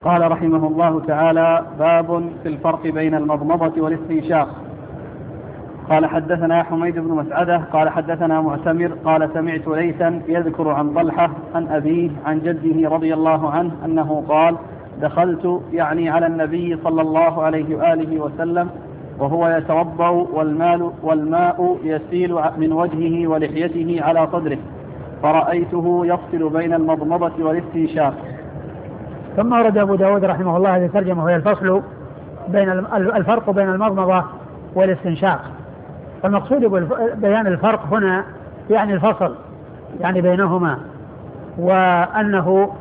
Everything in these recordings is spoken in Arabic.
قال رحمه الله تعالى: باب في الفرق بين المضمضة والاستنشاق. قال: حدثنا حميد بن مسعدة قال حدثنا معتمر قال: سمعت ليثا يذكر عن طلحة عن أبيه عن جده رضي الله عنه أنه قال: دخلت يعني على النبي صلى الله عليه وآله وسلم وهو يتوضأ والماء يسيل من وجهه ولحيته على صدره، فرأيته يفصل بين المضمضة والاستنشاق. ثم ورد أبو داود رحمه الله هذه الترجمة، وهي الفصل بين الفرق بين المضمضة والاستنشاق. فالمقصود بيان الفرق هنا يعني الفصل يعني بينهما، وأنه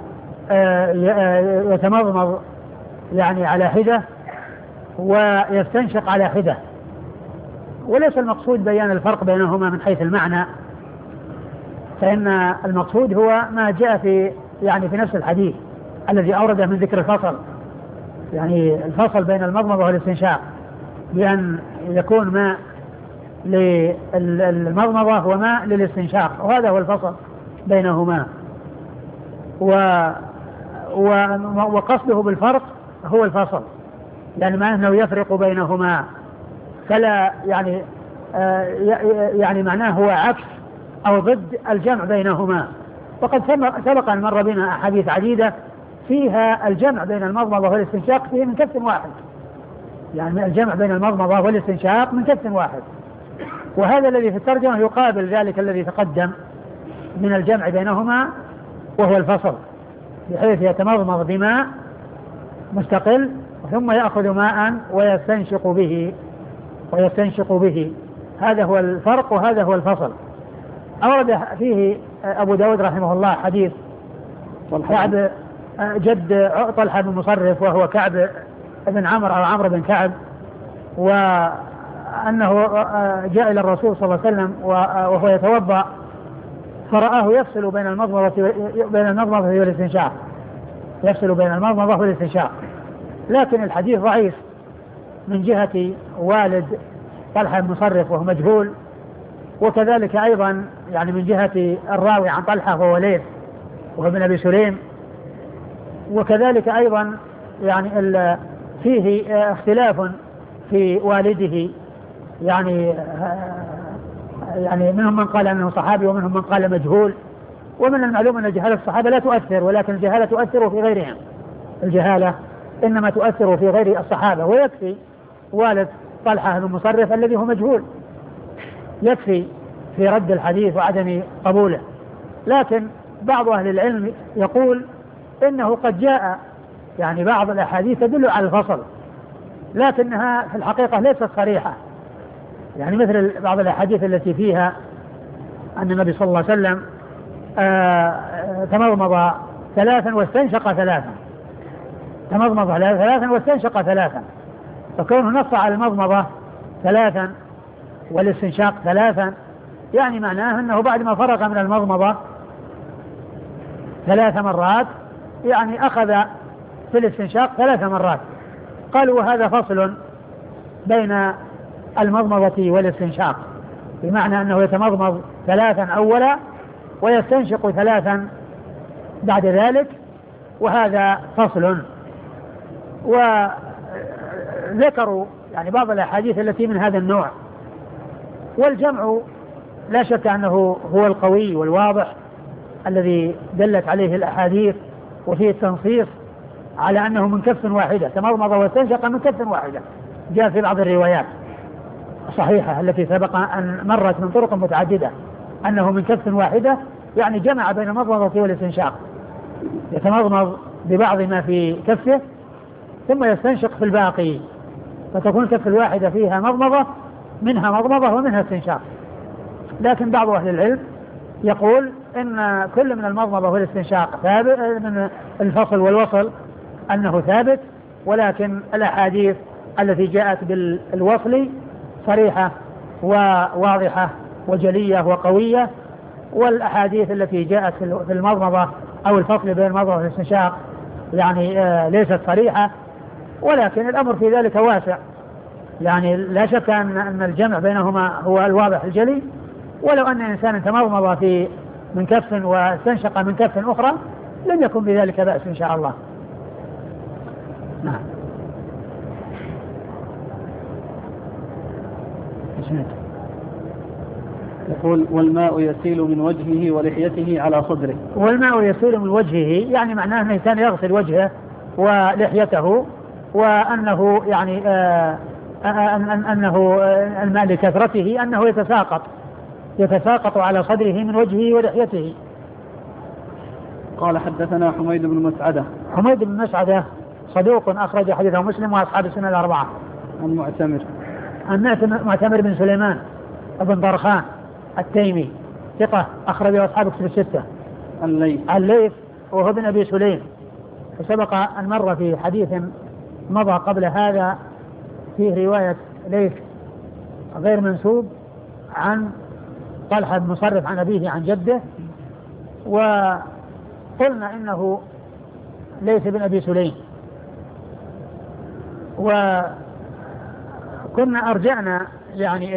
يتمضمض يعني على حدة ويستنشق على حدة، وليس المقصود بيان الفرق بينهما من حيث المعنى، فإن المقصود هو ما جاء في نفس الحديث الذي أورده من ذكر الفصل، يعني الفصل بين المضمضة والاستنشاق بأن يكون ماء للمضمضة وماء للاستنشاق، وهذا هو الفصل بينهما. وقصده بالفرق هو الفصل، يعني ما أنه يفرق بينهما، فلا يعني معناه هو عكس أو ضد الجمع بينهما. وقد سبق أن مر بنا أحاديث عديدة فيها الجمع بين المضمضة والاستنشاق فيه من كف واحد، يعني الجمع بين المضمضة والاستنشاق من كف واحد، وهذا الذي في الترجمة يقابل ذلك الذي تقدم من الجمع بينهما، وهو الفصل، بحيث يتمضمض بماء مستقل ثم يأخذ ماء ويستنشق به. هذا هو الفرق وهذا هو الفصل. أورد فيه أبو داود رحمه الله حديث كعب جد طلحة بن مصرف، وهو كعب بن عمرو أو عمرو بن كعب، وأنه جاء إلى الرسول صلى الله عليه وسلم وهو يتوضأ، فرآه يفصل بين المضمضة والاستنشاق، لكن الحديث ضعيف من جهة والد طلحة بن مصرف وهو مجهول، وكذلك أيضا يعني من جهة الراوي عن طلحة وهو ليث وهو ابن أبي سليم، وكذلك أيضا يعني فيه اختلاف في والده، يعني منهم من قال أنه صحابي ومنهم من قال مجهول. ومن المعلوم أن جهالة الصحابة لا تؤثر، ولكن الجهالة تؤثر في غيرهم، الجهالة إنما تؤثر في غير الصحابة، ويكفي والد طلحة بن مصرف الذي هو مجهول يكفي في رد الحديث وعدم قبوله. لكن بعض أهل العلم يقول إنه قد جاء يعني بعض الأحاديث تدل على الفصل، لكنها في الحقيقة ليست صريحة، يعني مثل بعض الأحاديث التي فيها أن النبي صلى الله عليه وسلم تمضمض ثلاثا واستنشق ثلاثا، تمضمض ثلاثا واستنشق ثلاثا، فكونه نص على المضمضة ثلاثا والاستنشاق ثلاثا يعني معناه أنه بعد ما فرغ من المضمضة 3 مرات يعني أخذ في الاستنشاق 3 مرات. قالوا وهذا فصل بين المضمضة والاستنشاق، بمعنى أنه يتمضمض 3 أولا ويستنشق 3 بعد ذلك، وهذا فصل. وذكروا يعني بعض الأحاديث التي من هذا النوع، والجمع لا شك أنه هو القوي والواضح الذي دلت عليه الأحاديث، وفيه التنصيص على أنه من كف واحدة، تمضمض واستنشق من كف واحدة، جاء في بعض الروايات الصحيحة التي سبق أن مرت من طرق متعددة أنه من كف واحدة، يعني جمع بين المضمضة والاستنشاق، يتمضمض ببعض ما في كفه ثم يستنشق في الباقي، فتكون الكف الواحدة فيها مضمضة، منها مضمضة ومنها استنشاق. لكن بعض أهل العلم يقول إن كل من المضمضة والاستنشاق ثابت، من الفصل والوصل أنه ثابت، ولكن الأحاديث التي جاءت بالوصل صريحة وواضحة وجلية وقوية، والأحاديث التي جاءت في المضمضة أو الفصل بين المضمضة والاستنشاق يعني ليست صريحة، ولكن الأمر في ذلك واسع، يعني لا شك أن الجمع بينهما هو الواضح الجلي. ولو أن إنسانا تمضمض من كف واستنشق من كف أخرى لم يكن بذلك بأس إن شاء الله. نعم. يقول والماء يسيل من وجهه ولحيته على صدره. والماء يسيل من وجهه يعني معناه أنه كان يغسل وجهه ولحيته، وأنه يعني أنه الماء لكثرته أنه يتساقط على صدره من وجهه ولحيته. قال حدثنا حميد بن مسعدة. حميد بن مسعدة صدوق أخرج حديثه مسلم وأصحاب السنة الأربعة. عن معتمر. عن معتمر بن سليمان بن طرخان التيمي ثقة أخرجه أصحاب الكتب الستة. الليث وهو ابن أبي سليم، وسبق أن مر في حديث مضى قبل هذا فيه رواية ليث غير منسوب عن طلحة بن مصرف عن أبيه عن جده، وقلنا إنه ليث بن أبي سليم، وكنا أرجعنا يعني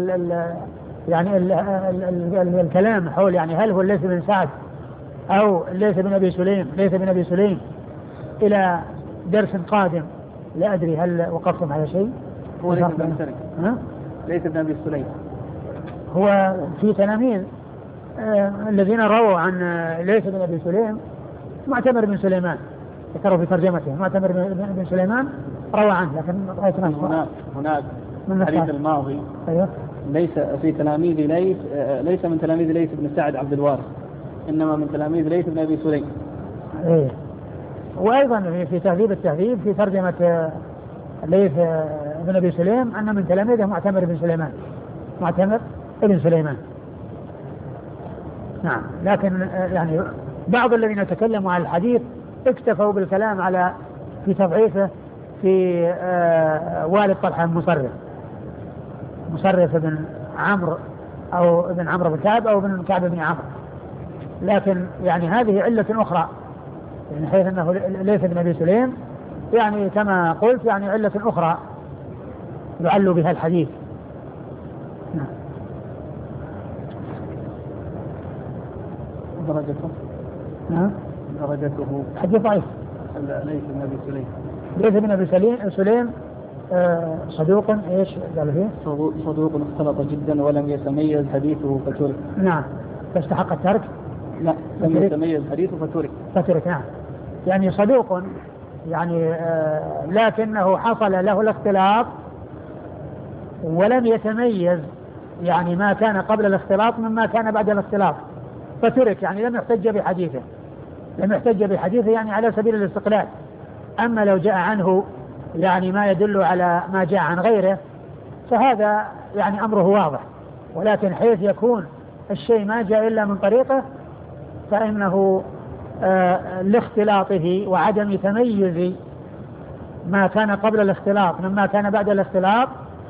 الكلام حول يعني هل هو ليث بن سعد أو ليث بن أبي سليم إلى درس قادم. لا أدري هل وقفتم على شيء. هو ليث بن أبي سليم هو في تلاميذ الذين رووا عن ليث بن أبي سليم معتمر بن سليمان، ذكروا في ترجمته معتمر بن سليمان روى عنه، لكن هناك من الحديث الماضي. أيوه. ليس في تلاميذ ليث، ليس من تلاميذ ليث بن سعد عبد الوارث، إنما من تلاميذ ليث بن أبي سليم. إيه. وأيضا في تهذيب التهذيب في ترجمة ليث بن أبي سليم أن من تلاميذه معتمر بن سليمان. نعم. لكن يعني بعض الذين تكلموا عن الحديث اكتفوا بالكلام على في تضعيفه في والد طلحة مصرف بن عمرو أو ابن عمرو بن كعب أو ابن كعب بن عمرو، لكن يعني هذه علة أخرى من حيث أنه ليس ابن أبي سليم، يعني كما قلت يعني علة أخرى يعل بها الحديث. نعم. درجته. نعم. درجته. حديث ضعيف. ليس بن أبي سليم. ليس بن أبي سليم صدوق ايش قال فيه؟ صدوق اختلط جدا ولم يتميز حديثه فترك. نعم. فاستحق الترك؟ لا، لم يتميز حديثه فترك. نعم. يعني صدوق يعني لكنه حصل له الاختلاط ولم يتميز يعني ما كان قبل الاختلاط مما كان بعد الاختلاط فترك، يعني لم يحتج بحديثه يعني على سبيل الاستقلال. أما لو جاء عنه يعني ما يدل على ما جاء عن غيره فهذا يعني أمره واضح، ولكن حيث يكون الشيء ما جاء إلا من طريقه فإنه لاختلاطه وعدم تميز ما كان قبل الاختلاط مما كان بعد الاختلاط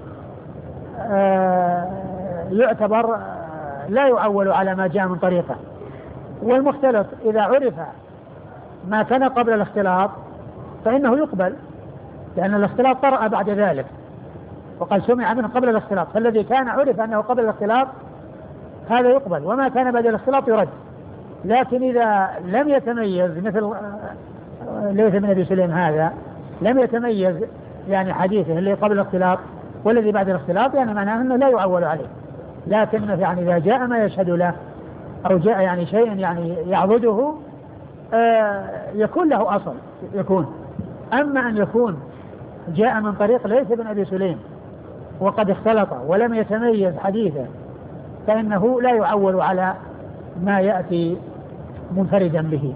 يعتبر لا يعول على ما جاء من طريقه. والمختلط إذا عرف ما كان قبل الاختلاط فإنه يقبل، لأن الاختلاط طرأ بعد ذلك وقد سمع منه قبل الاختلاط، فالذي كان عرف أنه قبل الاختلاط هذا يقبل، وما كان بعد الاختلاط يرد. لكن إذا لم يتميز مثل ليث بن أبي سليم هذا لم يتميز يعني حديثه اللي قبل الاختلاط والذي بعد الاختلاط يعني معناه أنه لا يعول عليه، لكن يعني إذا جاء ما يشهد له أو جاء يعني شيء يعني يعضده يكون له أصل يكون. أما أن يكون جاء من طريق ليث بن أبي سليم وقد اختلط ولم يتميز حديثه فإنه لا يعول على ما يأتي منفردا به.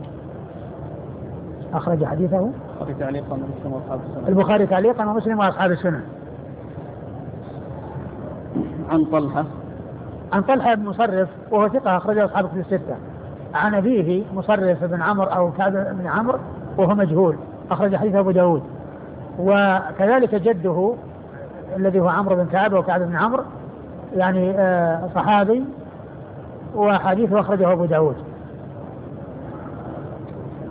أخرج حديثه البخاري تعليقا ومسلم وأصحاب السنن. عن طلحة بن مصرف وهو ثقة أخرجه أصحاب الكتب الستة. عن أبيه مصرف بن عمرو أو كعب بن عمرو وهو مجهول أخرج حديثه أبو داود، وكذلك جده الذي هو عمرو بن كعب وكعب بن عمرو يعني صحابي وحديثه أخرجه أبو داود.